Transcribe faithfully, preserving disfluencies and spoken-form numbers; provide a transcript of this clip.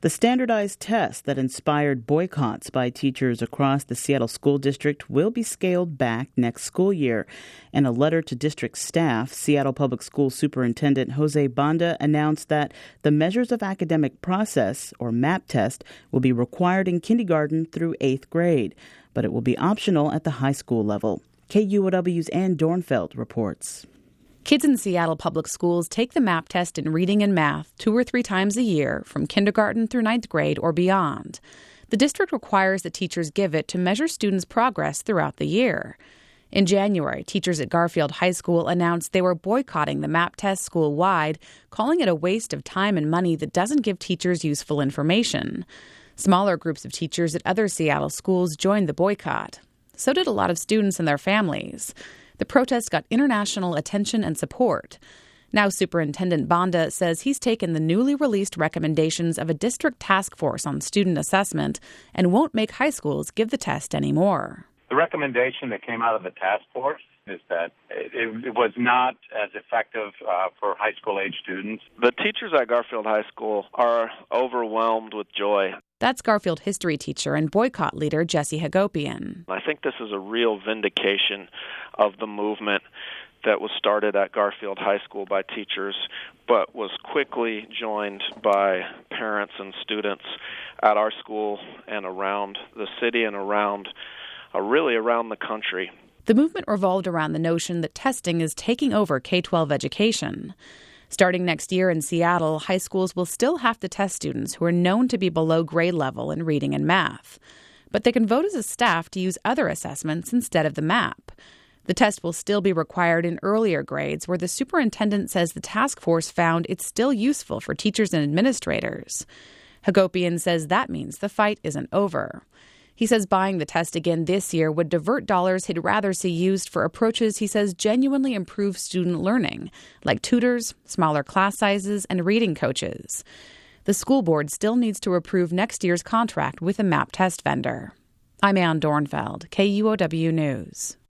The standardized test that inspired boycotts by teachers across the Seattle School District will be scaled back next school year. In a letter to district staff, Seattle Public School Superintendent Jose Banda announced that the Measures of Academic Process, or MAP test, will be required in kindergarten through eighth grade, but it will be optional at the high school level. K U O W's Ann Dornfeld reports. Kids in Seattle Public Schools take the MAP test in reading and math two or three times a year from kindergarten through ninth grade or beyond. The district requires that teachers give it to measure students' progress throughout the year. In January, teachers at Garfield High School announced they were boycotting the MAP test school-wide, calling it a waste of time and money that doesn't give teachers useful information. Smaller groups of teachers at other Seattle schools joined the boycott. So did a lot of students and their families. The protest got international attention and support. Now Superintendent Banda says he's taken the newly released recommendations of a district task force on student assessment and won't make high schools give the test anymore. The recommendation that came out of the task force is that it, it was not as effective uh, for high school age students. The teachers at Garfield High School are overwhelmed with joy. That's Garfield history teacher and boycott leader Jesse Hagopian. I think this is a real vindication of the movement that was started at Garfield High School by teachers, but was quickly joined by parents and students at our school and around the city and around, uh, really around the country. The movement revolved around the notion that testing is taking over K twelve education. Starting next year in Seattle, high schools will still have to test students who are known to be below grade level in reading and math. But they can vote as a staff to use other assessments instead of the MAP. The test will still be required in earlier grades, where the superintendent says the task force found it's still useful for teachers and administrators. Hagopian says that means the fight isn't over. He says buying the test again this year would divert dollars he'd rather see used for approaches he says genuinely improve student learning, like tutors, smaller class sizes, and reading coaches. The school board still needs to approve next year's contract with a MAP test vendor. I'm Ann Dornfeld, K U O W News.